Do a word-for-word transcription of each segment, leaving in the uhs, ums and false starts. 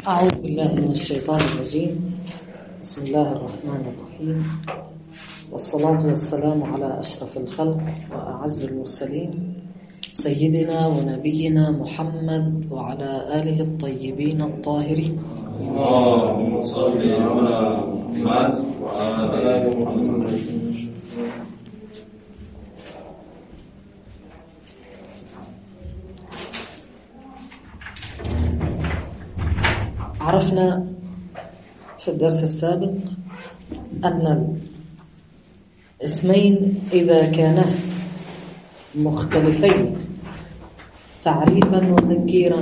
أعوذ بالله من الشيطان الرجيم. بسم الله الرحمن الرحيم، والصلاة والسلام على أشرف الخلق وأعز المرسلين سيدنا ونبينا محمد وعلى آله الطيبين الطاهرين. اللهم صل على محمد وعلى آل محمد. عرفنا في الدرس السابق أن الاسمين إذا كانا مختلفين تعريفا وتنكيرا،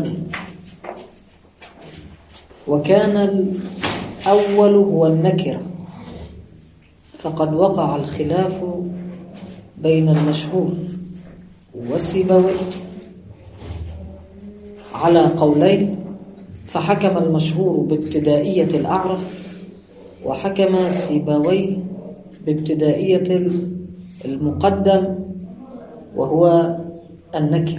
وكان الأول هو النكرة، فقد وقع الخلاف بين المشهور وسيبويه على قولين، فحكم المشهور بابتدائية الأعرف، وحكم سيبويه بابتدائية المقدم وهو النكرة.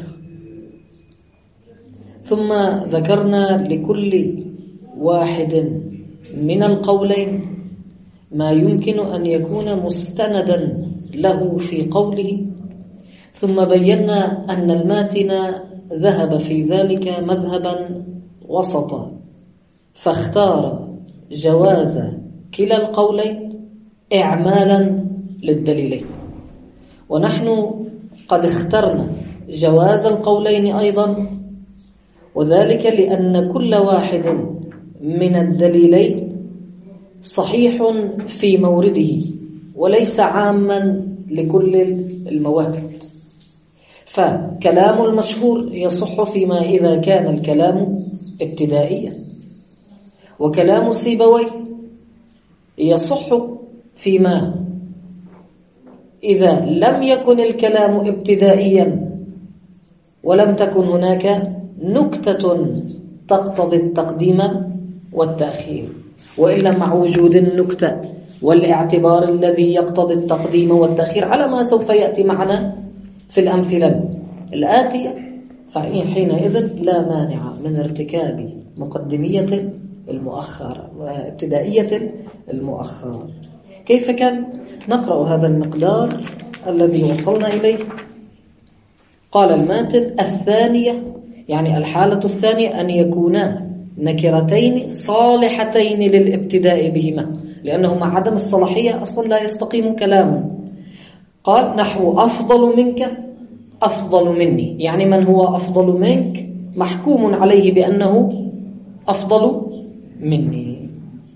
ثم ذكرنا لكل واحد من القولين ما يمكن أن يكون مستندا له في قوله، ثم بينا أن الماتن ذهب في ذلك مذهبا وسطا، فاختار جواز كلا القولين إعمالا للدليلين، ونحن قد اخترنا جواز القولين أيضا، وذلك لأن كل واحد من الدليلين صحيح في مورده وليس عاما لكل الموارد. فكلام المشهور يصح فيما إذا كان الكلام ابتدائيا، وكلام سيبويه يصح فيما إذا لم يكن الكلام ابتدائيا ولم تكن هناك نكتة تقتضي التقديم والتأخير، وإلا مع وجود النكتة والاعتبار الذي يقتضي التقديم والتأخير على ما سوف يأتي معنا في الأمثلة الآتية، فحينئذ لا مانع من ارتكاب مقدمية المؤخر وابتدائية المؤخر. كيف كان؟ نقرأ هذا المقدار الذي وصلنا إليه. قال الماتن: الثانية، يعني الحالة الثانية أن يكونا نكرتين صالحتين للابتداء بهما، لأنه مع عدم الصلاحية أصلا لا يستقيم كلامه. قال: نحو أفضل منك أفضل مني، يعني من هو أفضل منك محكوم عليه بأنه أفضل مني.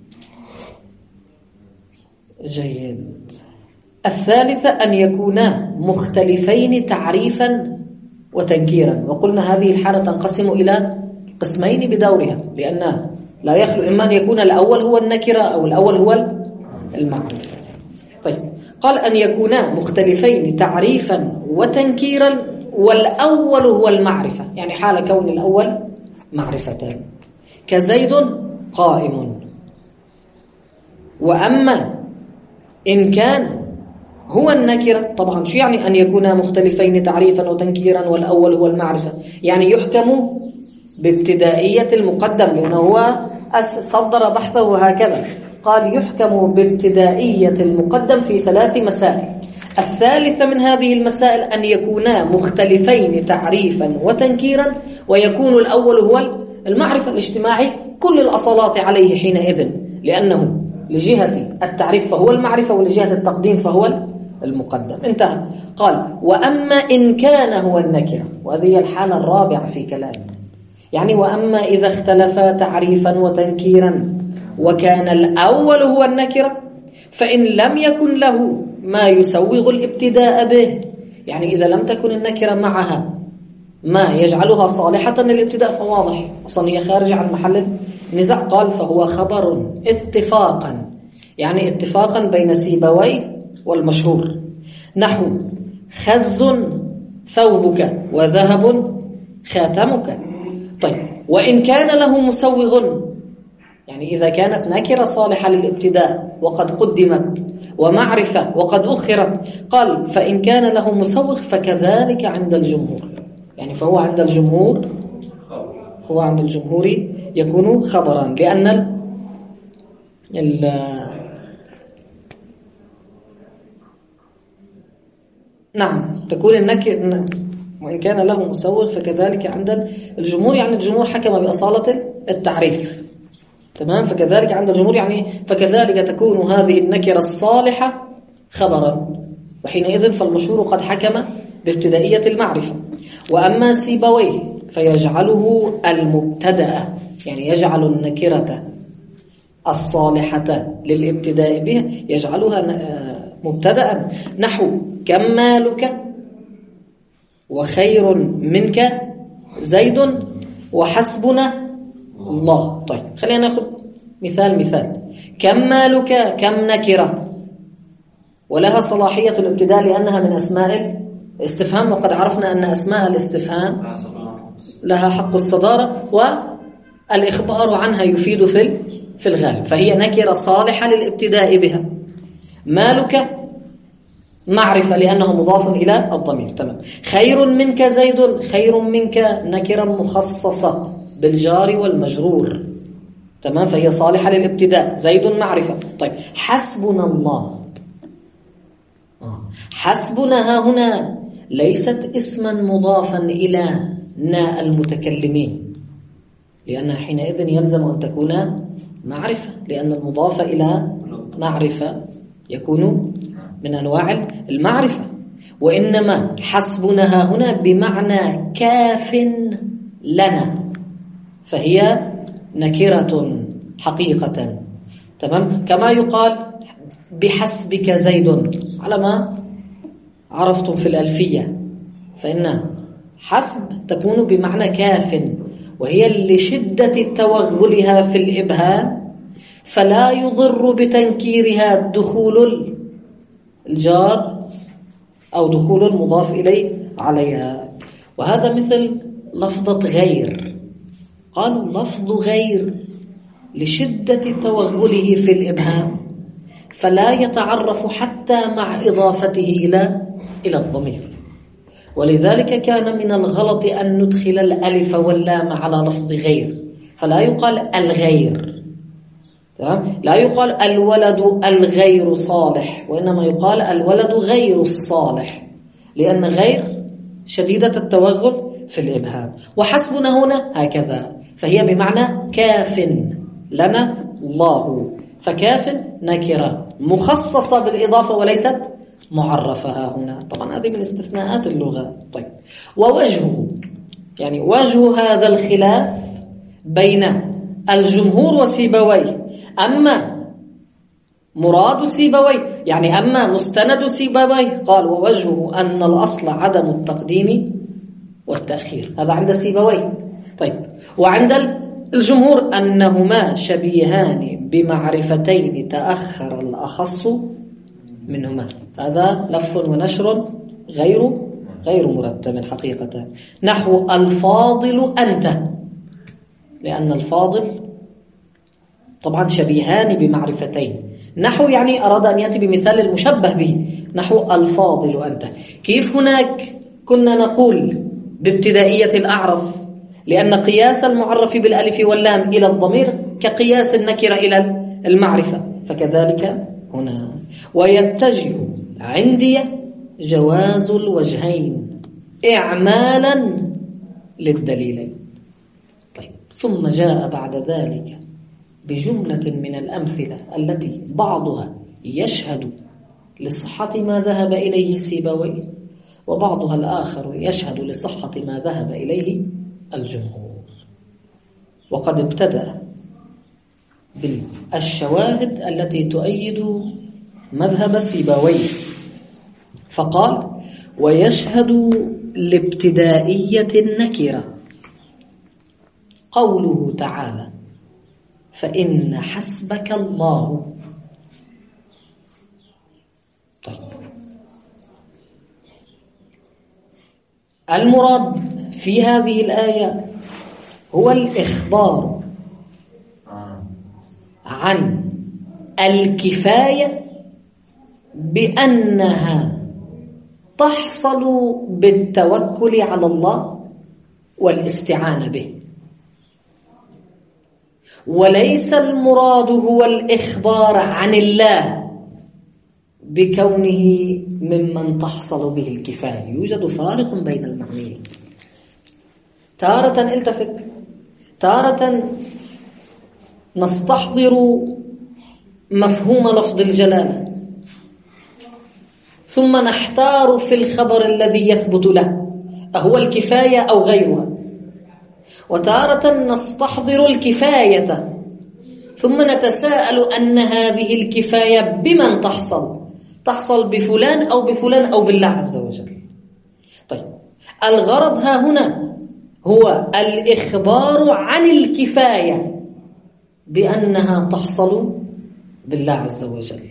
جيد. الثالثة أن يكونا مختلفين تعريفا وتنكيرا، وقلنا هذه الحالة تنقسم إلى قسمين بدورها، لأنها لا يخلو إما أن يكون الأول هو النكرة أو الأول هو المعرفة. طيب، قال أن يكونا مختلفين تعريفا وتنكيرا، والأول هو المعرفة، يعني حال كون الأول معرفتان، كزيد قائم. وأما إن كان هو النكرة، طبعا شو يعني أن يكونا مختلفين تعريفا وتنكيرا والأول هو المعرفة؟ يعني يحكم بابتدائية المقدم، لأنه هو صدر بحثه هكذا، قال يحكم بابتدائية المقدم في ثلاث مسائل. الثالثة من هذه المسائل أن يكونا مختلفين تعريفا وتنكيرا، ويكون الأول هو المعرفة لاجتماع كل الأصالات عليه حينئذ، لأنه لجهة التعريف فهو المعرفة، ولجهة التقديم فهو المقدم. انتهى. قال: وأما إن كان هو النكرة، وهذه الحالة الرابعة في كلامه، يعني وأما إذا اختلفا تعريفا وتنكيرا وكان الأول هو النكرة، فإن لم يكن له ما يسوغ الابتداء به، يعني إذا لم تكن النكرة معها ما يجعلها صالحة للابتداء، فواضح أصلا هي خارجة عن محل النزاع. قال: فهو خبر اتفاقا، يعني اتفاقا بين سيبويه والمشهور، نحو خز ثوبك وذهب خاتمك. طيب، وإن كان له مسوغ، يعني إذا كانت نكرة صالحة للابتداء وقد قدمت، ومعرفة وقد أخرت، قال: فإن كان له مسوغ فكذلك عند الجمهور، يعني فهو عند الجمهور هو عند الجمهور يكون خبرا، لأن ال ال نعم تكون النكرة وإن كان له مسوغ فكذلك عند الجمهور، يعني الجمهور حكم بأصالة التعريف، تمام. فكذلك عند الجمهور يعني فكذلك تكون هذه النكرة الصالحة خبرا، وحينئذ فالمشهور قد حكم بابتدائية المعرفة. وأما سيبويه فيجعله المبتدأ، يعني يجعل النكرة الصالحة للابتداء بها يجعلها مبتدأ، نحو كم مالك وخير منك زيد وحسبنا الله. طيب خلينا ناخذ مثال مثال. كم مالك كم نكرة ولها صلاحية الابتداء لأنها من أسماء الاستفهام، وقد عرفنا أن أسماء الاستفهام لها حق الصدارة والإخبار عنها يفيد في في الغالب، فهي نكرة صالحة للابتداء بها. مالك معرفة لأنه مضاف إلى الضمير، تمام. خير منك زيد، خير منك نكرة مخصصة بالجار والمجرور، تمام، فهي صالحة للابتداء. زيد معرفة. طيب حسبنا الله، حسبنا ها هنا ليست اسما مضافا إلى نا المتكلمين، لأنها حينئذ يلزم أن تكون معرفة، لأن المضاف إلى معرفة يكون من أنواع المعرفة. وإنما حسبنا ها هنا بمعنى كاف لنا، فهي نكرة حقيقة، تمام. كما يقال بحسبك زيد على ما عرفتم في الألفية، فإن حسب تكون بمعنى كاف، وهي لشدة توغلها في الإبهام فلا يضر بتنكيرها دخول الجار أو دخول المضاف إليه عليها. وهذا مثل لفظة غير، قالوا لفظ غير لشدة توغله في الإبهام فلا يتعرف حتى مع إضافته إلى إلى الضمير، ولذلك كان من الغلط أن ندخل الألف واللام على لفظ غير، فلا يقال الغير، لا يقال الولد الغير صالح، وإنما يقال الولد غير الصالح، لأن غير شديدة التوغل في الإبهام. وحسبنا هنا هكذا، فهي بمعنى كاف لنا الله، فكاف نكرة مخصصة بالإضافة وليست معرفها هنا. طبعا هذه من استثناءات اللغة. طيب ووجهه، يعني وجه هذا الخلاف بين الجمهور وسيبويه، أما مراد سيبويه يعني أما مستند سيبويه قال ووجهه أن الأصل عدم التقديم والتأخير، هذا عند سيبويه. طيب وعند الجمهور أنهما شبيهان بمعرفتين تأخر الأخص منهما، هذا لف ونشر غير غير مرتب حقيقة. نحو الفاضل أنت، لأن الفاضل طبعا شبيهان بمعرفتين. نحو يعني أراد أن يأتي بمثال المشبه به، نحو الفاضل أنت. كيف هناك كنا نقول بابتدائية الأعرف لأن قياس المعرف بالألف واللام إلى الضمير كقياس النكرة إلى المعرفة، فكذلك هنا. ويتجه عندي جواز الوجهين إعمالا للدليلين. طيب ثم جاء بعد ذلك بجملة من الأمثلة التي بعضها يشهد لصحة ما ذهب إليه سيبويه، وبعضها الآخر يشهد لصحة ما ذهب إليه الجمهور. وقد ابتدأ بالشواهد التي تؤيد مذهب سيبويه، فقال ويشهد لابتدائية النكرة قوله تعالى فإن حسبك الله. طيب المراد في هذه الآية هو الإخبار عن الكفاية بأنها تحصل بالتوكل على الله والاستعانة به. وليس المراد هو الإخبار عن الله بكونه ممن تحصل به الكفاية. يوجد فارق بين المعنيين. تارة التفت، تارة نستحضر مفهوم لفظ الجلالة ثم نحتار في الخبر الذي يثبت له أهو الكفاية أو غيرها، وتارة نستحضر الكفاية ثم نتساءل أن هذه الكفاية بمن تحصل، تحصل بفلان أو بفلان أو بالله عز وجل. طيب الغرض ها هنا هو الإخبار عن الكفاية بأنها تحصل بالله عز وجل،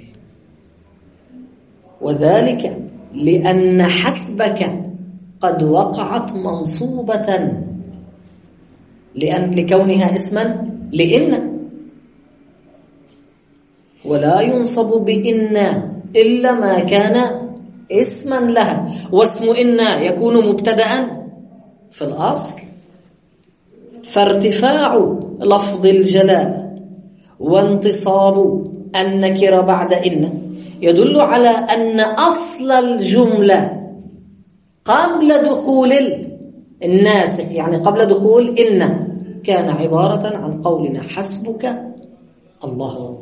وذلك لأن حسبك قد وقعت منصوبة لأن لكونها اسما لإن، ولا ينصب بإن إلا ما كان اسما لها، واسم إن يكون مبتدأ في الأصل. فارتفاع لفظ الجلالة وانتصاب النكرة بعد إن يدل على أن أصل الجملة قبل دخول الناسخ، يعني قبل دخول إن، كان عبارة عن قولنا حسبك الله،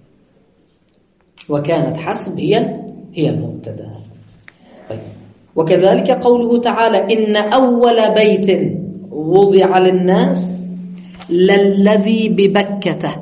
وكانت حسب هي هي المبتدأ. طيب وكذلك قوله تعالى إن أول بيت وضع للناس للذي ببكة،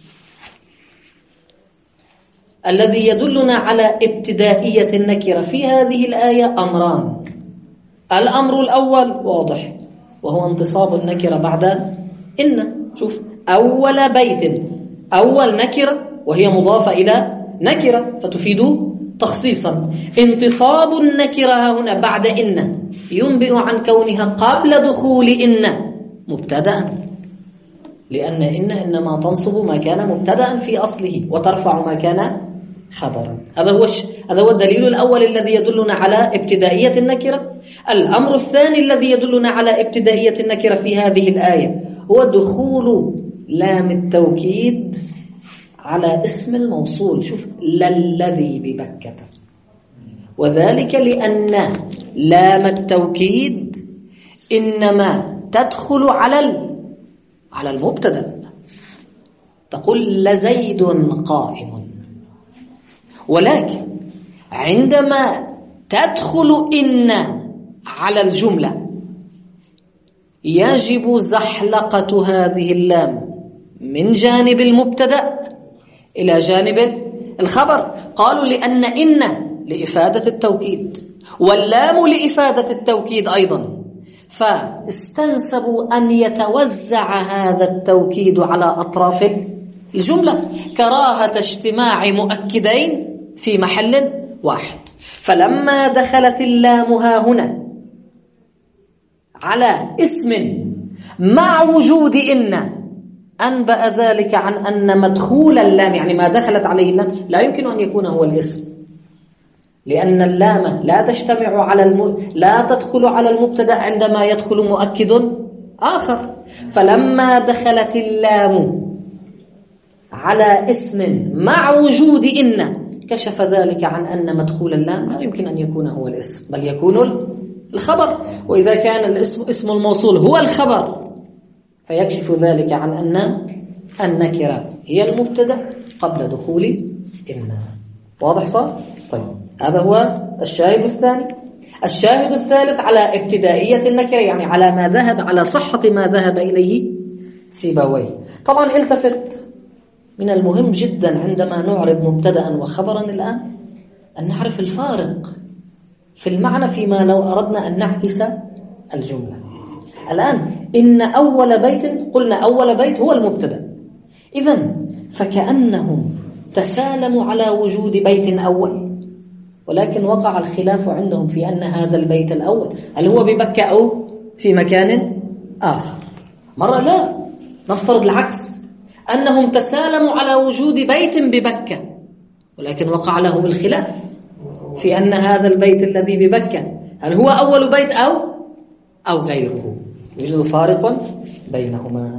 الذي يدلنا على ابتدائية النكرة في هذه الآية أمران. الأمر الأول واضح وهو انتصاب النكرة بعد إن. شوف أول بيت، أول نكرة وهي مضافة إلى نكرة فتفيد تخصيصا. انتصاب النكرة هنا بعد إن ينبئ عن كونها قبل دخول إن مبتدأ، لأن إن إنما تنصب ما كان مبتدأ في أصله وترفع ما كان خبرا. هذا هو هذا هو الدليل الأول الذي يدلنا على ابتدائية النكرة. الأمر الثاني الذي يدلنا على ابتدائية النكرة في هذه الآية هو دخول لام التوكيد على اسم الموصول. شوف للذي ببكة، وذلك لأن لام التوكيد إنما تدخل على على المبتدأ. تقول لزيد قائم، ولكن عندما تدخل إن على الجملة يجب زحلقة هذه اللام من جانب المبتدأ إلى جانب الخبر. قالوا لأن إن لإفادة التوكيد واللام لإفادة التوكيد أيضا، فاستنسبوا أن يتوزع هذا التوكيد على أطراف الجملة كراهة اجتماع مؤكدين في محل واحد. فلما دخلت اللام ها هنا على اسم مع وجود إن أنبأ ذلك عن أن مدخول اللام، يعني ما دخلت عليه اللام، لا يمكن أن يكون هو الاسم، لأن اللام لا تجتمع على الم... لا تدخل على المبتدأ عندما يدخل مؤكد آخر. فلما دخلت اللام على اسم مع وجود إن كشف ذلك عن أن مدخول اللام لا يمكن أن يكون هو الاسم، بل يكون الخبر. وإذا كان الاسم اسم الموصول هو الخبر فيكشف ذلك عن أن النكرة هي المبتدأ قبل دخول إن. واضح صار؟ طيب هذا هو الشاهد الثاني. الشاهد الثالث على ابتدائية النكرة، يعني على ما ذهب على صحة ما ذهب إليه سيبويه. طبعا التفت، من المهم جدا عندما نعرب مبتدأ وخبرا الآن أن نعرف الفارق في المعنى فيما لو أردنا أن نعكس الجملة. الآن إن أول بيت، قلنا أول بيت هو المبتدأ، إذن فكأنهم تسالموا على وجود بيت أول، ولكن وقع الخلاف عندهم في أن هذا البيت الأول هل هو ببكة أو في مكان آخر. مرة لا، نفترض العكس، أنهم تسالموا على وجود بيت ببكة، ولكن وقع لهم الخلاف في أن هذا البيت الذي ببكة هل هو أول بيت أو أو غيره. يوجد فارق بينهما.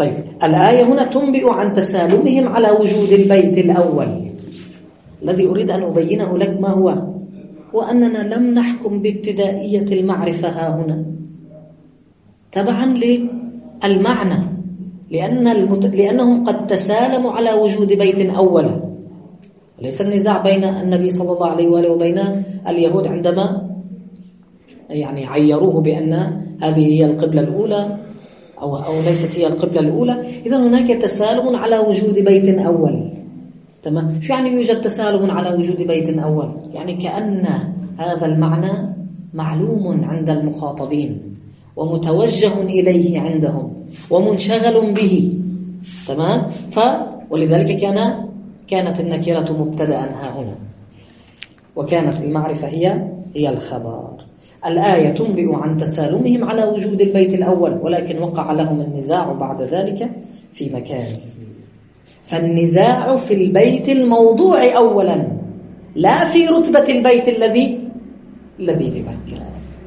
طيب الآية هنا تنبئ عن تسالمهم على وجود البيت الأول. الذي أريد أن أبينه لك ما هو؟ وأننا لم نحكم بابتدائية المعرفة ها هنا تبعا للمعنى، لأن المت... لأنهم قد تسالموا على وجود بيت أول. ليس النزاع بين النبي صلى الله عليه وآله وبين اليهود عندما يعني عيروه بأن هذه هي القبلة الأولى أو, أو ليست هي القبلة الأولى. إذن هناك تسالم على وجود بيت أول. تمام؟ شو يعني يوجد تسالم على وجود بيت أول؟ يعني كأن هذا المعنى معلوم عند المخاطبين ومتوجه إليه عندهم ومنشغل به. تمام؟ ف ولذلك كان كانت النكرة مبتدأ ها هنا، وكانت المعرفة هي هي الخبر. الآية تنبئ عن تسالمهم على وجود البيت الأول، ولكن وقع لهم النزاع بعد ذلك في مكانه. فالنزاع في البيت الموضوع أولا، لا في رتبة البيت الذي الذي بمكة.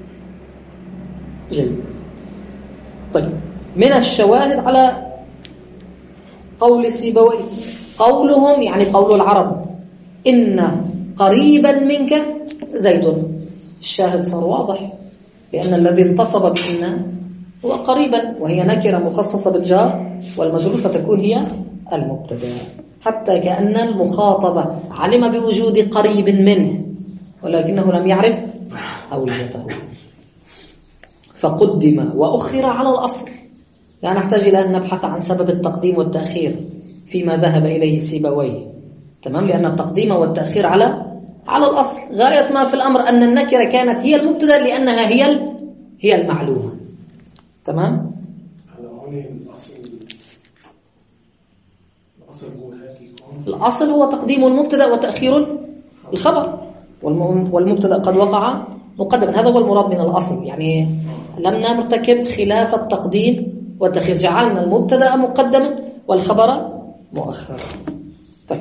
جيد. طيب، من الشواهد على قول سيبويه قولهم، يعني قول العرب، إن قريبا منك زيد. الشاهد صار واضح، لأن الذي انتصب بإن هو قريبا، وهي نكرة مخصصة بالجار والمجرور، فتكون هي المبتدأ، حتى كأن المخاطب علم بوجود قريب منه ولكنه لم يعرف هويته، فقدم وأخر على الأصل. لا نحتاج إلى أن نبحث عن سبب التقديم والتأخير فيما ذهب إليه سيبويه. تمام؟ لأن التقديم والتأخير على على الأصل. غاية ما في الأمر أن النكرة كانت هي المبتدأ لأنها هي ال... هي المعلومة. تمام؟ الأصل هو تقديم المبتدأ وتأخير الخبر، والمبتدأ قد وقع مقدما. هذا هو المراد من الأصل، يعني لم نرتكب خلاف التقديم والتأخير، جعلنا المبتدأ مقدما والخبر مؤخرا. طيب،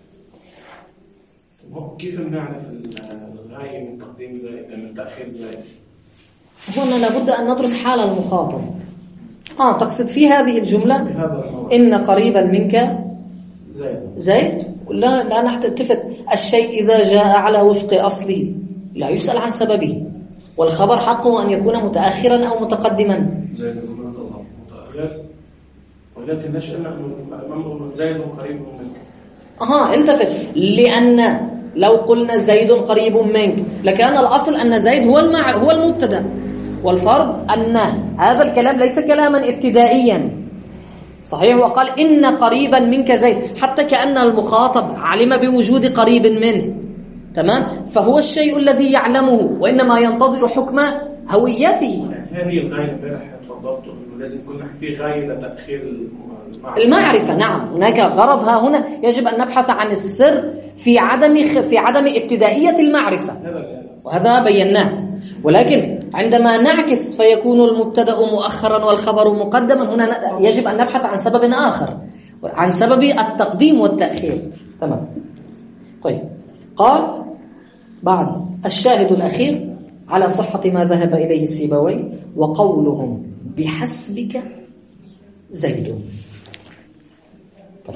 كيف نعرف الغاية من تقديم زائد من تأخير زائد؟ هنا لابد أن ندرس حال المخاطب. آه تقصد في هذه الجملة إن قريبا منك زائد زائد؟ لا لا نحتفت. الشيء إذا جاء على وفق أصله لا يسأل عن سببه، والخبر حقه أن يكون متأخرا أو متقدما. زائد متأخر، ولكن نشأنا أنه زائد قريب منك. أها التفت، لأن لو قلنا زيد قريب منك لكان الأصل أن زيد هو المع... هو المبتدأ، والفرض أن هذا الكلام ليس كلاما ابتدائيا. صحيح، وقال إن قريبا منك زيد، حتى كأن المخاطب علم بوجود قريب منه. تمام؟ فهو الشيء الذي يعلمه وإنما ينتظر حكم هويته. هذه الغاية امبارح تفضلت إنه لازم يكون في غاية لتأخير المعرفة. المعرفة نعم، هناك غرضها هنا. يجب أن نبحث عن السر في عدم في عدم ابتدائية المعرفة، وهذا بيناه. ولكن عندما نعكس فيكون المبتدأ مؤخرا والخبر مقدما، هنا يجب أن نبحث عن سبب آخر، عن سبب التقديم والتأخير. تمام. طيب، قال بعد الشاهد الأخير على صحة ما ذهب إليه سيبويه وقولهم بحسبك زيد. طيب.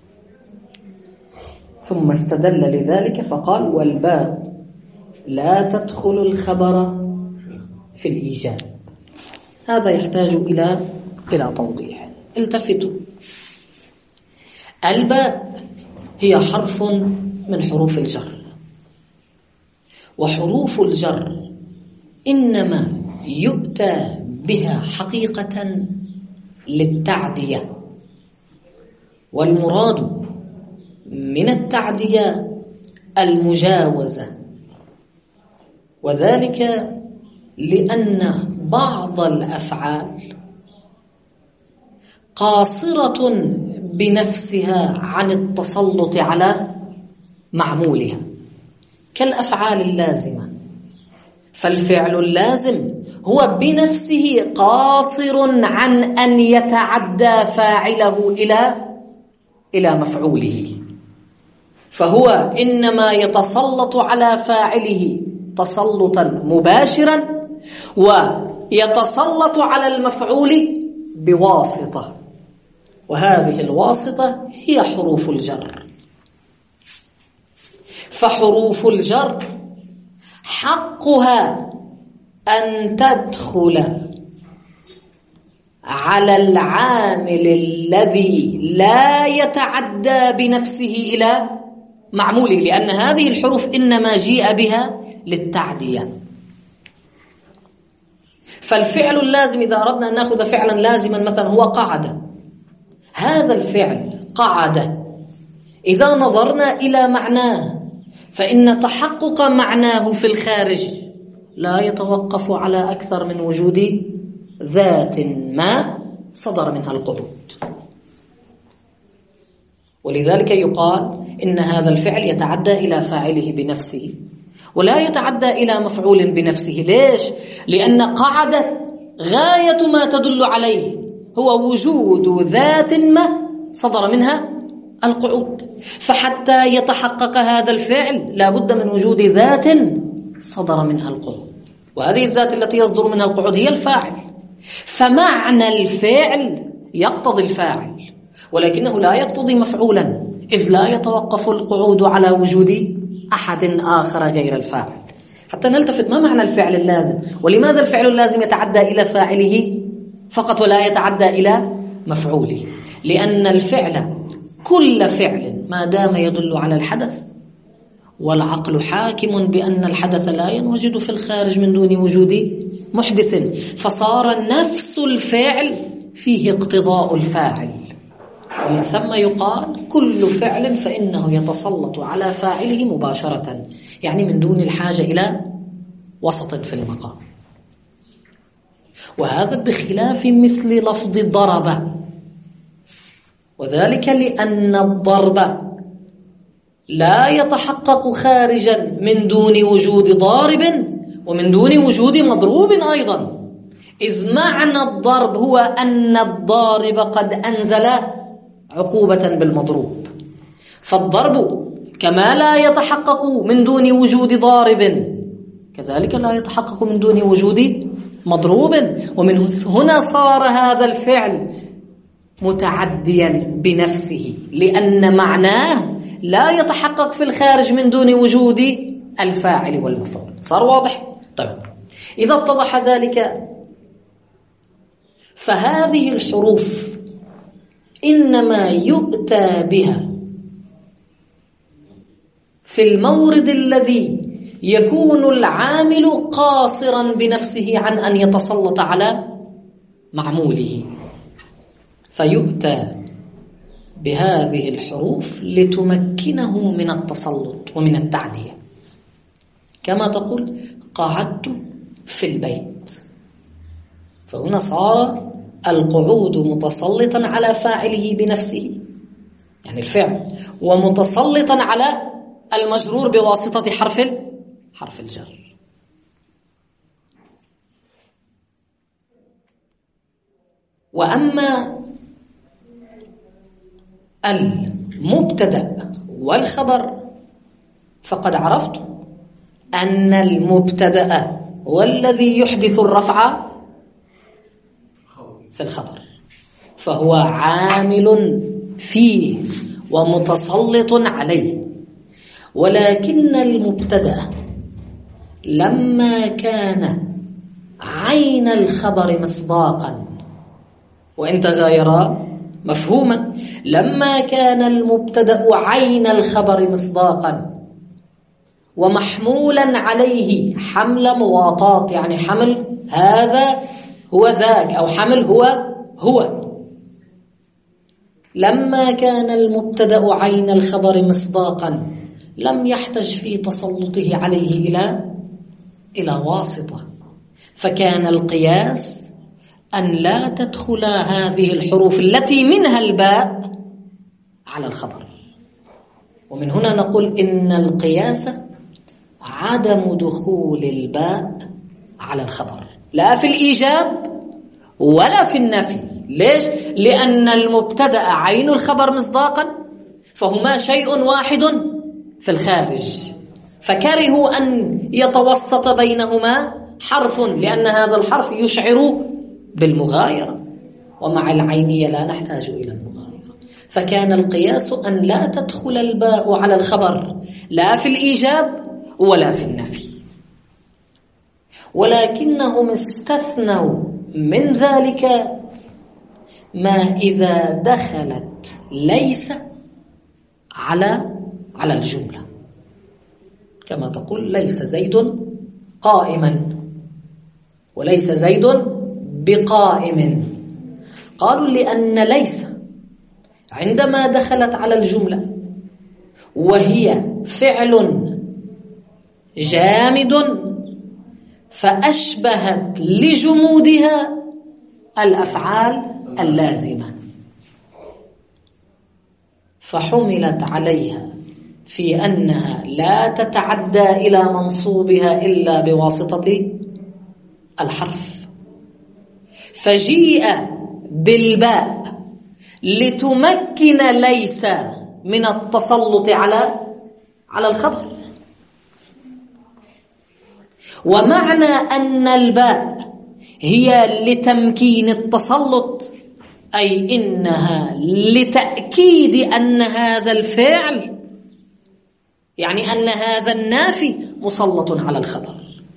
ثم استدل لذلك فقال والباء لا تدخل الخبر في الإيجاب. هذا يحتاج إلى إلى توضيح. التفتوا، الباء هي حرف من حروف الجر، وحروف الجر إنما يؤتى بها حقيقة للتعدية، والمراد من التعدية المجاوزة، وذلك لأن بعض الأفعال قاصرة بنفسها عن التسلط على معمولها، كالأفعال اللازمة. فالفعل اللازم هو بنفسه قاصر عن أن يتعدى فاعله إلى إلى مفعوله، فهو إنما يتسلط على فاعله تسلطا مباشرا، ويتسلط على المفعول بواسطة. وهذه الواسطة هي حروف الجر. فحروف الجر حقها أن تدخل على العامل الذي لا يتعدى بنفسه إلى معموله، لأن هذه الحروف إنما جيء بها للتعدية. فالفعل اللازم إذا أردنا أن نأخذ فعلا لازما مثلا هو قعد، هذا الفعل قعد إذا نظرنا إلى معناه فإن تحقق معناه في الخارج لا يتوقف على أكثر من وجود ذات ما صدر منها القعود. ولذلك يقال إن هذا الفعل يتعدى إلى فاعله بنفسه ولا يتعدى إلى مفعول بنفسه. ليش؟ لأن قعدت غاية ما تدل عليه هو وجود ذات ما صدر منها القعود، فحتى يتحقق هذا الفعل لا بد من وجود ذات صدر منها القعود، وهذه الذات التي يصدر منها القعود هي الفاعل. فمعنى الفعل يقتضي الفاعل ولكنه لا يقتضي مفعولا، إذ لا يتوقف القعود على وجود أحد آخر غير الفاعل. حتى نلتفت ما معنى الفعل اللازم، ولماذا الفعل اللازم يتعدى إلى فاعله فقط ولا يتعدى إلى مفعوله؟ لأن الفعل كل فعل ما دام يدل على الحدث، والعقل حاكم بأن الحدث لا ينوجد في الخارج من دون وجود محدث، فصار نفس الفعل فيه اقتضاء الفاعل، ومن ثم يقال كل فعل فإنه يتسلط على فاعله مباشرة، يعني من دون الحاجة إلى وسط في المقام. وهذا بخلاف مثل لفظ ضرب، وذلك لأن الضرب لا يتحقق خارجا من دون وجود ضارب ومن دون وجود مضروب أيضا، إذ معنى الضرب هو أن الضارب قد أنزل عقوبة بالمضروب. فالضرب كما لا يتحقق من دون وجود ضارب كذلك لا يتحقق من دون وجود مضروب، ومن هنا صار هذا الفعل متعديا بنفسه لأن معناه لا يتحقق في الخارج من دون وجود الفاعل والمفعول. صار واضح؟ طيب إذا اتضح ذلك فهذه الحروف إنما يؤتى بها في المورد الذي يكون العامل قاصرا بنفسه عن أن يتسلط على معموله، فيؤتى بهذه الحروف لتمكنه من التسلط ومن التعدية، كما تقول قعدت في البيت، فهنا صار القعود متسلطا على فاعله بنفسه يعني الفعل، ومتسلطا على المجرور بواسطة حرف حرف الجر. وأما المبتدأ والخبر فقد عرفت أن المبتدأ هو الذي يحدث الرفع في الخبر، فهو عامل فيه ومتسلط عليه. ولكن المبتدأ لما كان عين الخبر مصداقا وإن تغايرا مفهوما، لما كان المبتدأ عين الخبر مصداقا ومحمولا عليه حمل مواطاة، يعني حمل هذا هو ذاك أو حمل هو هو، لما كان المبتدأ عين الخبر مصداقا لم يحتج في تسلطه عليه إلى إلى واسطة، فكان القياس أن لا تدخل هذه الحروف التي منها الباء على الخبر. ومن هنا نقول إن القياس عدم دخول الباء على الخبر، لا في الإيجاب ولا في النفي. ليش؟ لأن المبتدأ عين الخبر مصداقا فهما شيء واحد في الخارج، فكرهوا أن يتوسط بينهما حرف، لأن هذا الحرف يشعر بالمغايرة. ومع العينية لا نحتاج إلى المغايرة. فكان القياس أن لا تدخل الباء على الخبر لا في الإيجاب ولا في النفي، ولكنهم استثنوا من ذلك ما إذا دخلت ليس على على الجملة، كما تقول ليس زيد قائما وليس زيد بقائم. قالوا لأن ليس عندما دخلت على الجملة وهي فعل جامد فأشبهت لجمودها الأفعال اللازمة، فحملت عليها في أنها لا تتعدى إلى منصوبها إلا بواسطة الحرف، فجيء بالباء لتمكن ليس من التسلط على على الخبر. ومعنى أن الباء هي لتمكين التسلط أي إنها لتأكيد أن هذا الفعل، يعني أن هذا النافي مسلط على الخبر.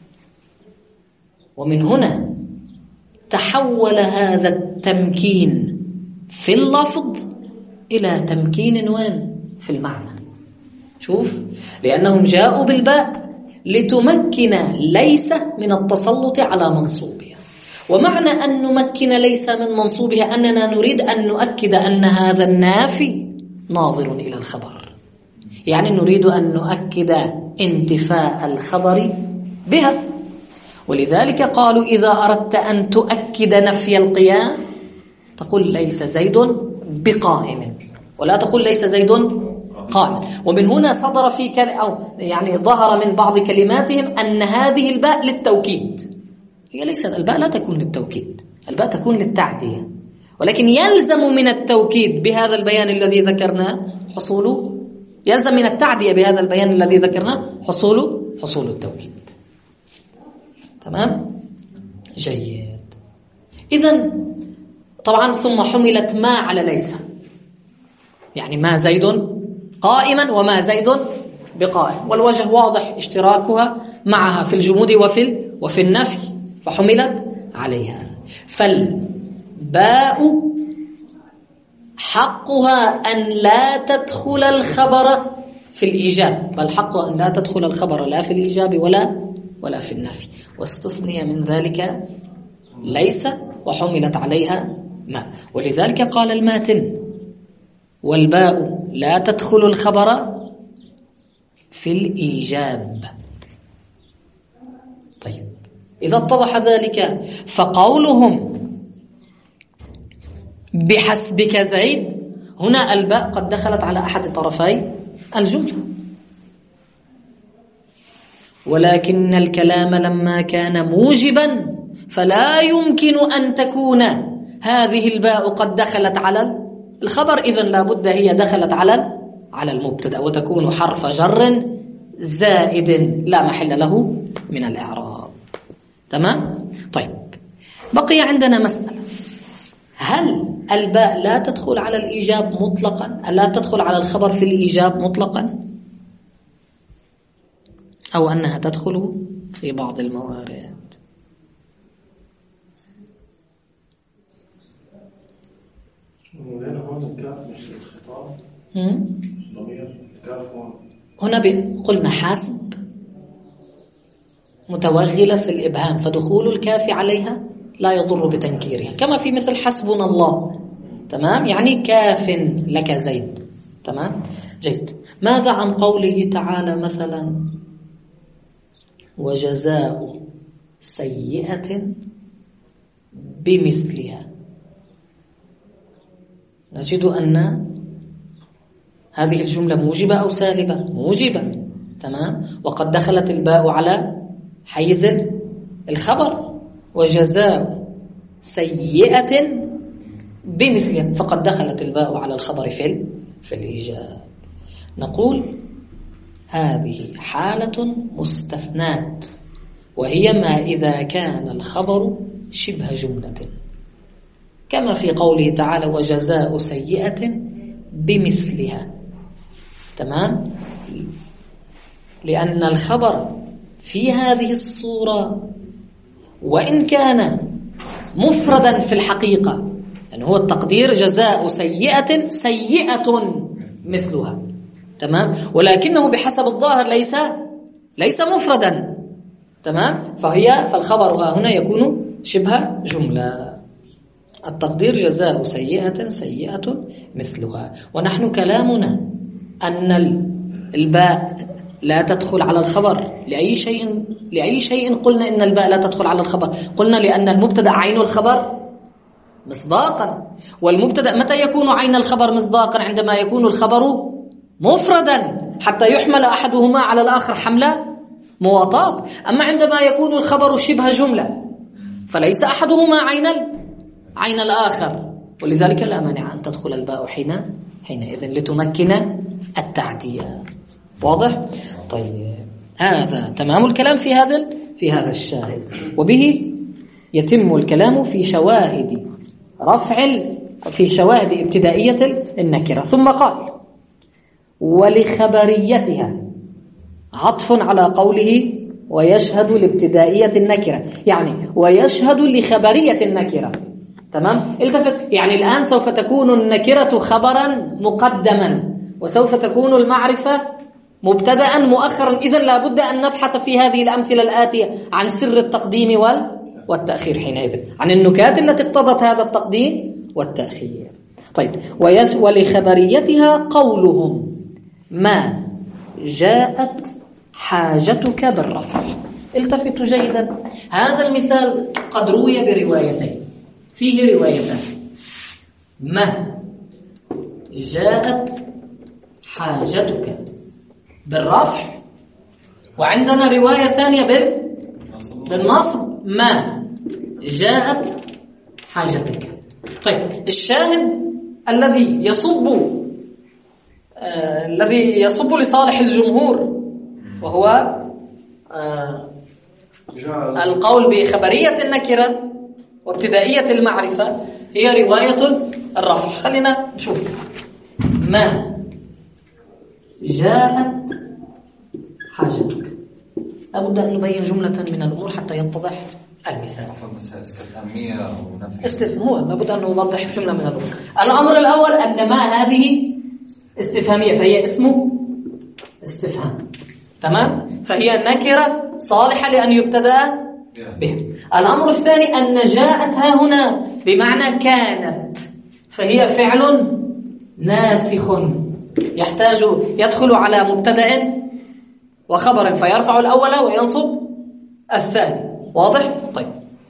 ومن هنا تحول هذا التمكين في اللفظ إلى تمكين وين؟ في المعنى. شوف، لأنهم جاءوا بالباء لتمكن ليس من التسلط على منصوبها. ومعنى أن نمكن ليس من منصوبها أننا نريد أن نؤكد أن هذا النافي ناظر إلى الخبر، يعني نريد أن نؤكد انتفاء الخبر بها. ولذلك قالوا إذا أردت أن تؤكد نفي القيام تقول ليس زيد بقائم، ولا تقول ليس زيد قائم. ومن هنا صدر في كل أو يعني ظهر من بعض كلماتهم أن هذه الباء للتوكيد. هي ليست الباء لا تكون للتوكيد، الباء تكون للتعدية، ولكن يلزم من التوكيد بهذا البيان الذي ذكرناه حصول، يلزم من التعدية بهذا البيان الذي ذكرناه حصول حصول التوكيد. تمام؟ جيد. إذن طبعا ثم حملت ما على ليس، يعني ما زيد قائما وما زيد بقائم، والوجه واضح اشتراكها معها في الجمود وفي وفي النفي، فحملت عليها. فالباء حقها أن لا تدخل الخبر في الإيجاب، بل حقها أن لا تدخل الخبر لا في الإيجاب ولا ولا في النفي، واستثني من ذلك ليس وحملت عليها ما. ولذلك قال الماتن والباء لا تدخل الخبر في الإيجاب. طيب، إذا اتضح ذلك فقولهم بحسبك زيد هنا الباء قد دخلت على أحد طرفي الجملة، ولكن الكلام لما كان موجبا فلا يمكن أن تكون هذه الباء قد دخلت على الخبر، إذن لابد هي دخلت على على المبتدأ وتكون حرف جر زائد لا محل له من الإعراب. تمام؟ طيب، بقي عندنا مسألة: هل الباء لا تدخل على الإيجاب مطلقا، لا تدخل على الخبر في الإيجاب مطلقا، أو أنها تدخل في بعض الموارد؟ هنا هون الكاف مش الخطاب، ضمير الكاف هنا قلنا حاسب متوغلة في الإبهام، فدخول الكاف عليها لا يضر بتنكيرها، كما في مثل حسبنا الله. تمام؟ يعني كاف لك زيد. تمام؟ جيد. ماذا عن قوله تعالى مثلا وجزاء سيئة بمثلها؟ نجد أن هذه الجملة موجبة أو سالبة؟ موجبة. تمام؟ وقد دخلت الباء على حيز الخبر، وجزاء سيئة بمثلها، فقد دخلت الباء على الخبر في في الإيجاب. نقول هذه حالة مستثنات، وهي ما إذا كان الخبر شبه جملة، كما في قوله تعالى وجزاء سيئة بمثلها. تمام؟ لأن الخبر في هذه الصورة وإن كان مفردا في الحقيقة، يعني هو التقدير جزاء سيئة سيئة مثلها، تمام، ولكنه بحسب الظاهر ليس ليس مفردا، تمام، فهي فالخبر ها هنا يكون شبه جملة. التقدير جزاء سيئة سيئة مثلها. ونحن كلامنا أن الباء لا تدخل على الخبر لأي شيء لأي شيء قلنا إن الباء لا تدخل على الخبر، قلنا لأن المبتدأ عين الخبر مصداقا، والمبتدأ متى يكون عين الخبر مصداقا؟ عندما يكون الخبر مفردا حتى يحمل أحدهما على الآخر حملة مواطاة. أما عندما يكون الخبر شبه جملة فليس أحدهما عين عين الآخر، ولذلك لا مانع أن تدخل الباء حين حينئذ لتمكن التعدية. واضح؟ طيب، هذا تمام الكلام في هذا في هذا الشاهد، وبه يتم الكلام في شواهد رفع في شواهد ابتدائية النكرة. ثم قال ولخبريتها، عطف على قوله ويشهد لابتدائية النكرة، يعني ويشهد لخبرية النكرة. تمام؟ التفت، يعني الآن سوف تكون النكرة خبرا مقدما وسوف تكون المعرفة مبتدأ مؤخرا. إذن لا بد أن نبحث في هذه الأمثلة الآتية عن سر التقديم والتأخير حينئذ، عن النكات التي اقتضت هذا التقديم والتأخير. طيب، ولخبريتها قولهم ما جاءت حاجتك بالرفع. التفتوا جيدا، هذا المثال قد روي بروايتين، فيه روايتان، ما جاءت حاجتك بالرفع، وعندنا رواية ثانية بالنصب ما جاءت حاجتك. طيب، الشاهد الذي يصب آه الذي يصب لصالح الجمهور وهو آه القول بخبرية النكرة وابتدائية المعرفة هي رواية الرفع. خلينا نشوف ما جاءت حاجتك. لابد أن نبين جملة من الأمور حتى يتضح المثال. استفهامية أو نفي؟ استفهام، هو لابد أن نوضح جملة من الأمور. الأمر الأول أن ما هذه استفهامية، فهي اسمه استفهام، تمام، فهي نكرة صالحة لأن يبتدأ به. الأمر الثاني أن جاءت ها هنا بمعنى كانت، فهي فعل ناسخ يحتاج يدخل على مبتدأ وخبر فيرفع الأول وينصب الثاني. واضح؟ طيب،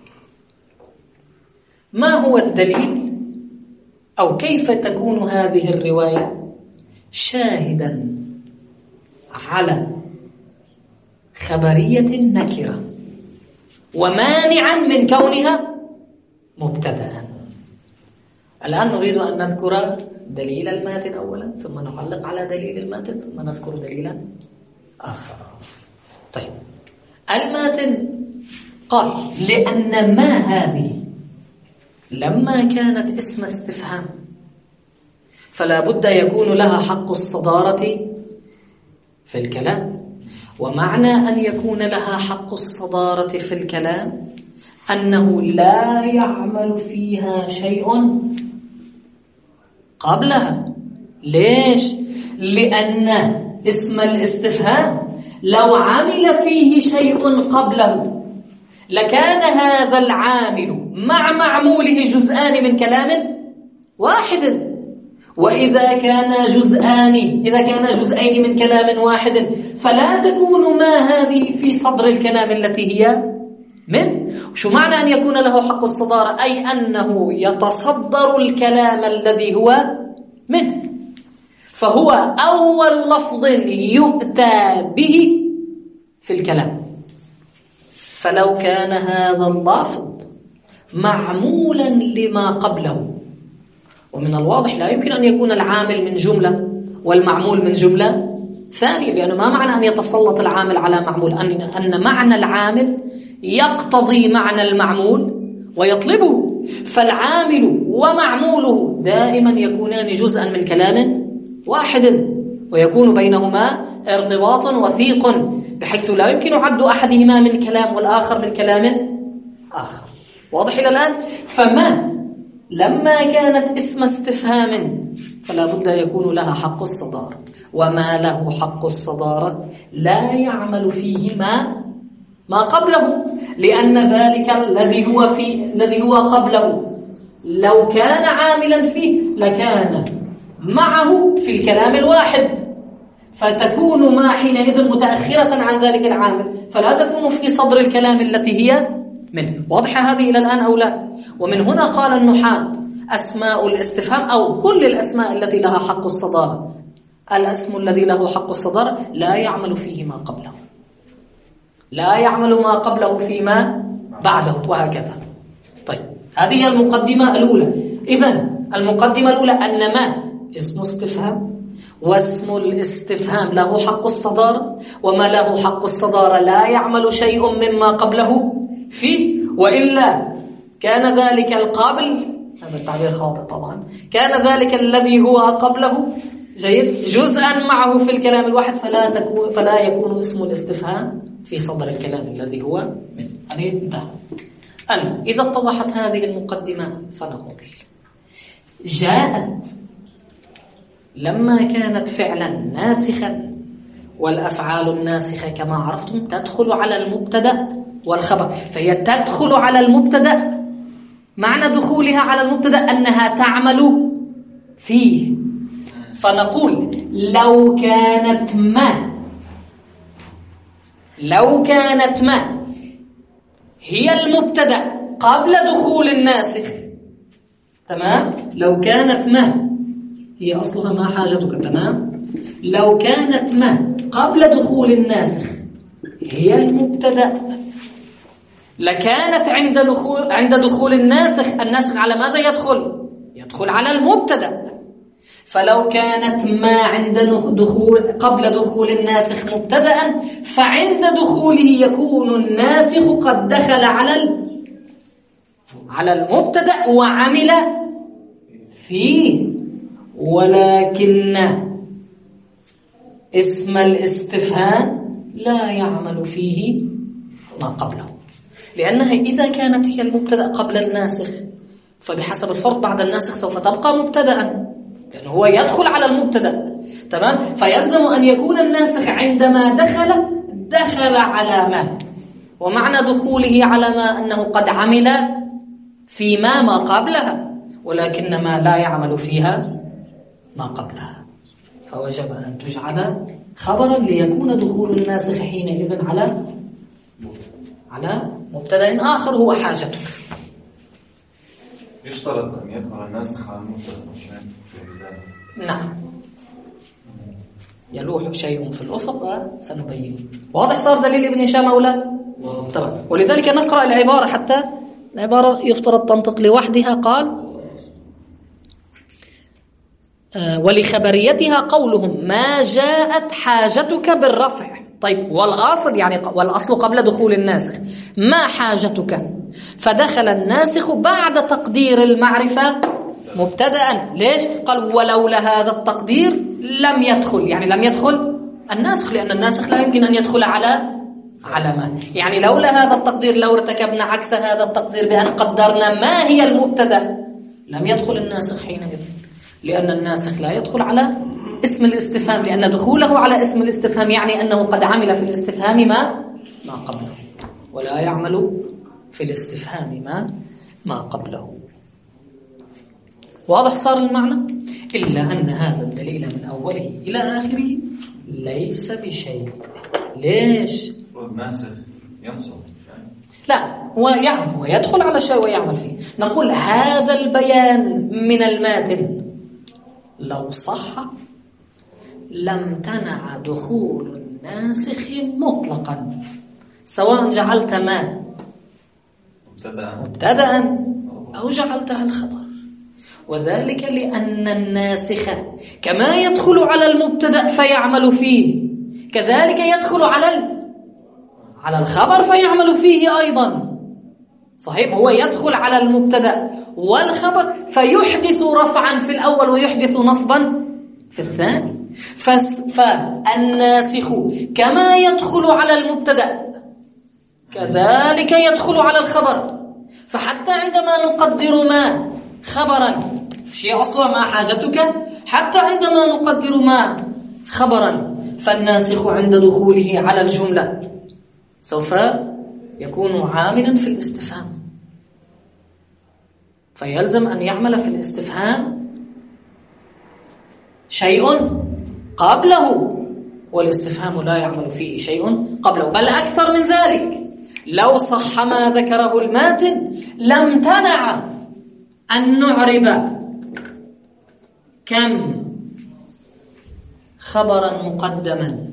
ما هو الدليل أو كيف تكون هذه الرواية شاهدا على خبرية النكرة ومانعا من كونها مبتدأ؟ الآن نريد أن نذكر دليل الماتن أولا، ثم نعلق على دليل الماتن، ثم نذكر دليلا آخر. طيب، الماتن قال لأن ما هذه لما كانت اسم استفهام فلا بد يكون لها حق الصدارة في الكلام، ومعنى أن يكون لها حق الصدارة في الكلام أنه لا يعمل فيها شيء قبلها. ليش؟ لأن اسم الاستفهام لو عمل فيه شيء قبله لكان هذا العامل مع معموله جزءان من كلام واحد، وإذا كان جزءان إذا كان جزئين من كلام واحد فلا تكون ما هذه في صدر الكلام التي هي من. شو معنى أن يكون له حق الصدارة؟ أي أنه يتصدر الكلام الذي هو منه، فهو أول لفظ يؤتى به في الكلام. فلو كان هذا اللفظ معمولا لما قبله، ومن الواضح لا يمكن أن يكون العامل من جملة والمعمول من جملة ثانية، لأنه ما معنى أن يتسلط العامل على معمول؟ أن, أن معنى العامل يقتضي معنى المعمول ويطلبه، فالعامل ومعموله دائما يكونان جزءا من كلام واحد، ويكون بينهما ارتباط وثيق بحيث لا يمكن عد أحدهما من كلام والآخر من كلام آخر. واضح إلى الآن؟ فما لما كانت اسم استفهام فلا بد يكون لها حق الصدارة، وما له حق الصدارة لا يعمل فيه ما ما قبله، لأن ذلك الذي هو في الذي هو قبله لو كان عاملا فيه لكان معه في الكلام الواحد، فتكون ما حينئذ متأخرة عن ذلك العامل، فلا تكون في صدر الكلام التي هي منه. واضحة هذه إلى الآن أو لا؟ ومن هنا قال النحاة أسماء الاستفهام أو كل الأسماء التي لها حق الصدارة، الاسم الذي له حق الصدارة لا يعمل فيه ما قبله، لا يعمل ما قبله فيما بعده، وهكذا. طيب هذه المقدمة الأولى. إذن المقدمة الأولى أن ما اسم استفهام، واسم الاستفهام له حق الصدارة، وما له حق الصدارة لا يعمل شيء مما قبله فيه، وإلا كان ذلك القابل، هذا التعبير خاطئ طبعا، كان ذلك الذي هو قبله جيد جزءا معه في الكلام الواحد، فلا تكون فلا يكون اسم الاستفهام في صدر الكلام الذي هو منه. هذه انتهى. أن إذا اتضحت هذه المقدمة فنقول جاءت لما كانت فعلا ناسخا، والأفعال الناسخة كما عرفتم تدخل على المبتدأ والخبر، فهي تدخل على المبتدأ. معنى دخولها على المبتدأ أنها تعمل فيه، فنقول لو كانت ما لو كانت ما هي المبتدأ قبل دخول الناسخ، تمام؟ لو كانت ما هي أصلها ما حاجتك، تمام؟ لو كانت ما قبل دخول الناسخ هي المبتدأ لكانت عند دخول عند دخول الناسخ، الناسخ على ماذا يدخل؟ يدخل على المبتدأ. فلو كانت ما عند دخول قبل دخول الناسخ مبتدأ، فعند دخوله يكون الناسخ قد دخل على على المبتدأ وعمل فيه. ولكن اسم الاستفهام لا يعمل فيه ما قبله، لأنها إذا كانت هي المبتدأ قبل الناسخ فبحسب الفرض بعد الناسخ سوف تبقى مبتدأ، لأنه هو يدخل على المبتدأ، تمام؟ فيلزم أن يكون الناسخ عندما دخل دخل على ما، ومعنى دخوله على ما أنه قد عمل في ما ما قبلها، ولكن ما لا يعمل فيها ما قبلها، فوجب أن تجعل خبرا ليكون دخول الناسخ حينئذ على على مبتدأ آخر هو حاجته. يشترط أن يدخل الناسخ على المبتدأ عشان نعم، يلوح شيء في الأفق وسنبينه. واضح صار دليل ابن هشام أو لا؟ طبعا. ولذلك نقرأ العبارة حتى العبارة يفترض تنطق لوحدها. قال آه ولخبريتها قولهم ما جاءت حاجتك بالرفع. طيب والأصل يعني والأصل قبل دخول الناسخ ما حاجتك، فدخل الناسخ بعد تقدير المعرفة مبتدأ. ليش؟ قال ولولا هذا التقدير لم يدخل، يعني لم يدخل الناسخ، لأن الناسخ لا يمكن أن يدخل على على ما، يعني لولا هذا التقدير، لو ارتكبنا عكس هذا التقدير بأن قدرنا ما هي المبتدأ لم يدخل الناسخ حينئذ، لأن الناسخ لا يدخل على اسم الاستفهام، لأن دخوله على اسم الاستفهام يعني أنه قد عمل في الاستفهام ما ما قبله، ولا يعمل في الاستفهام ما ما قبله. واضح صار المعنى؟ إلا أن هذا الدليل من أوله إلى آخره ليس بشيء. ليش؟ الناسخ ينصب لا، هو يعني هو يدخل على الشيء ويعمل فيه. نقول هذا البيان من الماتن لو صح لم تنع دخول الناسخ مطلقا، سواء جعلت ما مبتدأ أو جعلتها الخبر، وذلك لأن الناسخ كما يدخل على المبتدأ فيعمل فيه كذلك يدخل على على الخبر فيعمل فيه أيضا. صحيح، هو يدخل على المبتدأ والخبر فيحدث رفعا في الأول ويحدث نصبا في الثاني. فالناسخ كما يدخل على المبتدأ كذلك يدخل على الخبر. فحتى عندما نقدر ما خبرا، شيء أصلا ما حاجتك، حتى عندما نقدر ما خبرا فالناسخ عند دخوله على الجملة سوف يكون عاملا في الاستفهام، فيلزم أن يعمل في الاستفهام شيء قبله، والاستفهام لا يعمل فيه شيء قبله. بل أكثر من ذلك، لو صح ما ذكره الماتن لامتنع أن نعرب كم خبرا مقدما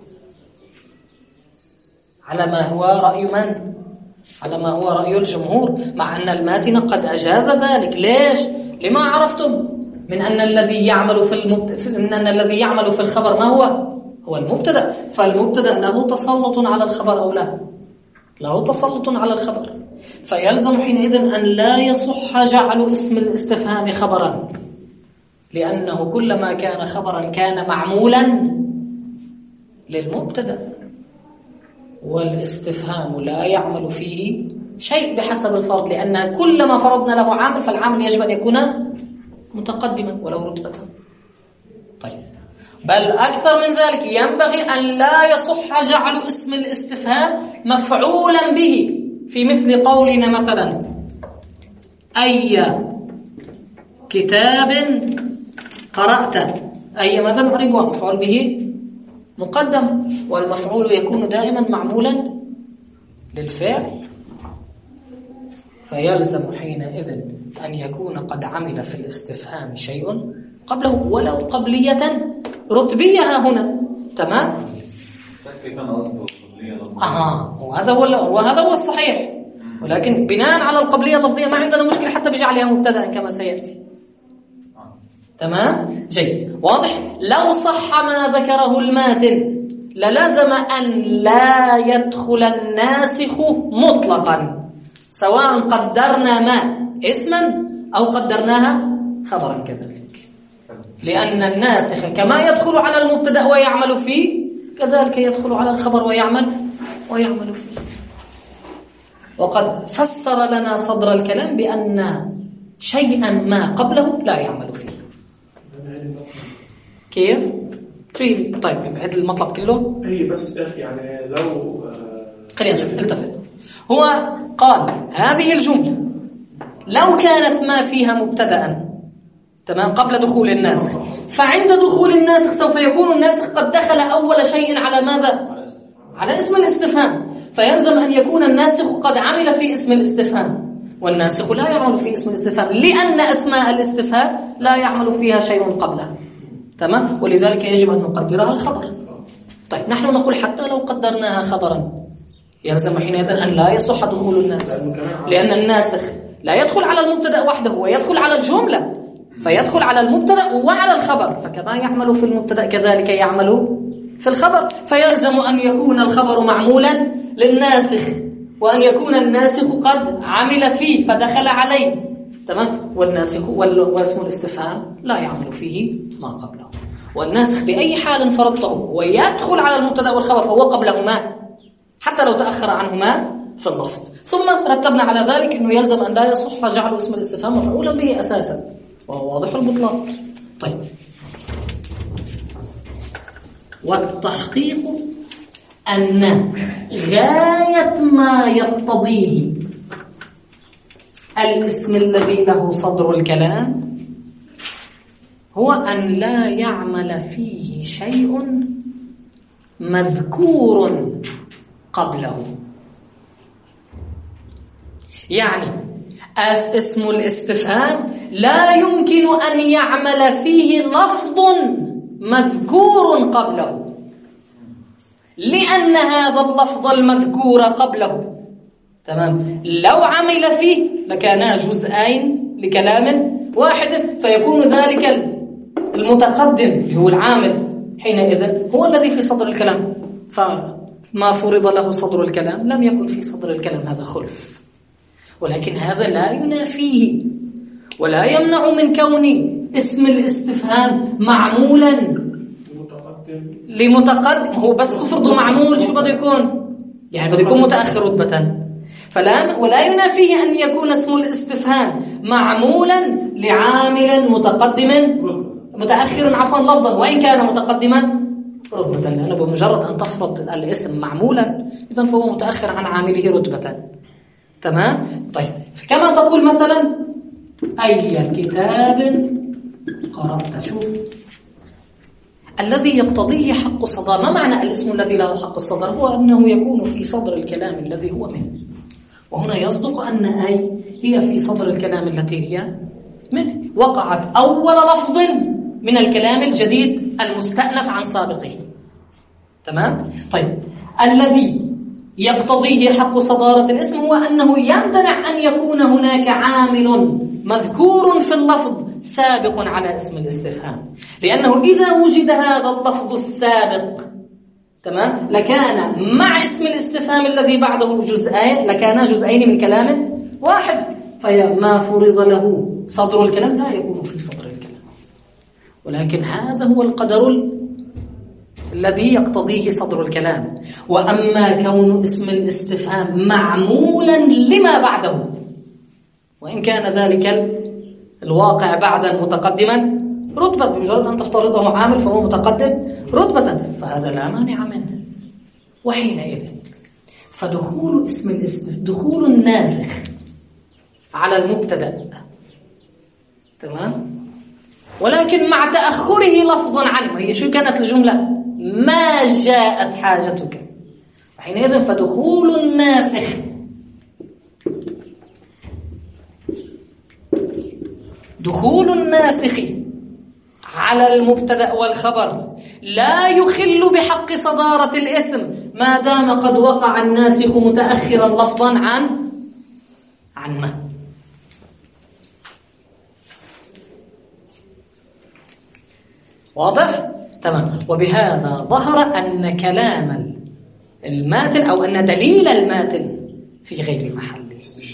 على ما هو رأي من؟ على ما هو رأي الجمهور، مع أن الماتن قد أجاز ذلك. ليش؟ لما عرفتم من أن الذي يعمل في المبت... من أن الذي يعمل في الخبر ما هو؟ هو المبتدأ، فالمبتدأ له تسلط على الخبر أو لا؟ له تسلط على الخبر، فيلزم حينئذ أن لا يصح جعل اسم الاستفهام خبرا، لأنه كلما كان خبرا كان معمولا للمبتدأ، والاستفهام لا يعمل فيه شيء بحسب الفرض، لأن كلما فرضنا له عامل فالعامل يجب أن يكون متقدما ولو رتبة. طيب، بل أكثر من ذلك، ينبغي أن لا يصح جعل اسم الاستفهام مفعولا به، في مثل قولنا مثلا أي كتاب قرأت، أي مثلا عربوا مفعول به مقدم، والمفعول يكون دائما معمولا للفعل، فيلزم حينئذ أن يكون قد عمل في الاستفهام شيء قبله ولو قبلية رتبية هنا. تمام؟ آه وهذا هو وهذا هو الصحيح، ولكن بناء على القبلية اللفظية ما عندنا مشكلة حتى بجعلها مبتدأ كما سيأتي. تمام؟ جيد، واضح؟ لو صح ما ذكره الماتن للازم أن لا يدخل الناسخ مطلقا، سواء قدرنا ما اسما أو قدرناها خبرا كذلك، لأن الناسخ كما يدخل على المبتدأ ويعمل فيه كذلك يدخل على الخبر ويعمل ويعمل فيه. وقد فسر لنا صدر الكلام بأن شيئا ما قبله لا يعمل فيه. كيف؟ طيب هذا المطلب كله اي بس يعني لو خلينا نشوف. التفت، هو قال هذه الجملة لو كانت ما فيها مبتدأ تمام قبل دخول الناسخ، فعند دخول الناسخ سوف يكون الناسخ قد دخل أول شيء على ماذا؟ على اسم الاستفهام، فيلزم أن يكون الناسخ قد عمل في اسم الاستفهام، والناسخ لا يعمل في اسم الاستفهام لأن أسماء الاستفهام لا يعمل فيها شيء قبلها. تمام؟ ولذلك يجب أن نقدرها الخبر. طيب، نحن نقول حتى لو قدرناها خبرا يلزم حينئذ أن لا يصح دخول الناسخ، لأن الناسخ لا يدخل على المبتدأ وحده، ويدخل على الجملة، فيدخل على المبتدأ وعلى الخبر، فكما يعمل في المبتدأ كذلك يعمل في الخبر، فيلزم أن يكون الخبر معمولا للناسخ، وأن يكون الناسخ قد عمل فيه فدخل عليه. تمام؟ والناسخ واسم الاستفهام لا يعمل فيه ما قبله، والناسخ بأي حال فرضته ويدخل على المبتدأ والخبر فهو قبلهما حتى لو تأخر عنهما في اللفظ. ثم رتبنا على ذلك أنه يلزم أن لا يصح جعل اسم الاستفهام مفعولا به أساسا، وهو واضح البطلان. طيب، والتحقيق أن غاية ما يقتضيه الاسم الذي له صدر الكلام هو أن لا يعمل فيه شيء مذكور قبله. يعني اسم الاستفهام لا يمكن أن يعمل فيه لفظ مذكور قبله، لأن هذا اللفظ المذكور قبله تمام لو عمل فيه لكانا جزئين لكلام واحد، فيكون ذلك المتقدم اللي هو العامل حينئذ هو الذي في صدر الكلام، فما فرض له صدر الكلام لم يكن في صدر الكلام هذا خلف. ولكن هذا لا ينافيه ولا يمنع من كون اسم الاستفهام معمولا لمتقدم. هو بس تفرضه معمول شو بده يكون؟ يعني بده يكون متأخر رتبة. فلا ولا ينافيه أن يكون اسم الاستفهام معمولا لعامل متقدم متأخر عفوا لفظا وإن كان متقدما رتبة، لأنه بمجرد أن تفرض الاسم معمولا إذن فهو متأخر عن عامله رتبة. تمام؟ طيب كما تقول مثلا أي كتاب قرأت. شوف الذي يقتضيه حق الصدر. ما معنى الاسم الذي له حق الصدر؟ هو أنه يكون في صدر الكلام الذي هو منه، وهنا يصدق أن أي هي في صدر الكلام التي هي منه، وقعت أول لفظ من الكلام الجديد المستأنف عن سابقه. تمام؟ طيب الذي يقتضيه حق صدارة الاسم هو أنه يمتنع أن يكون هناك عامل مذكور في اللفظ سابق على اسم الاستفهام، لأنه إذا وجد هذا اللفظ السابق تمام لكان مع اسم الاستفهام الذي بعده جزئين، لكان جزئين من كلام واحد، فما فرض له صدر الكلام لا يكون في صدر الكلام. ولكن هذا هو القدر الذي يقتضيه صدر الكلام. وأما كون اسم الاستفهام معمولا لما بعده، وإن كان ذلك الواقع بعدا متقدما رتبة، بمجرد أن تفترضه عامل فهو متقدم رتبة، فهذا لا مانع منه. وحينئذ فدخول اسم الاستف دخول الناسخ على المبتدأ تمام، ولكن مع تأخره لفظا عنه. هي شو كانت الجملة؟ ما جاءت حاجتك. وحينئذ فدخول الناسخ دخول الناسخ على المبتدأ والخبر لا يخل بحق صدارة الاسم ما دام قد وقع الناسخ متأخرا لفظا عن عن ما. واضح؟ تمام. وبهذا ظهر أن كلام الماتن أو أن دليل الماتن في غير محله،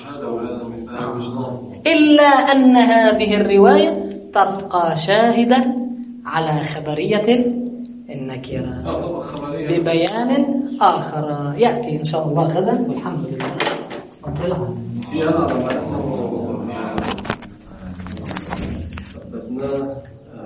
إلا أن هذه الرواية تبقى شاهدا على خبرية النكرة ببيان آخر يأتي إن شاء الله غدا، والحمد لله رب العالمين.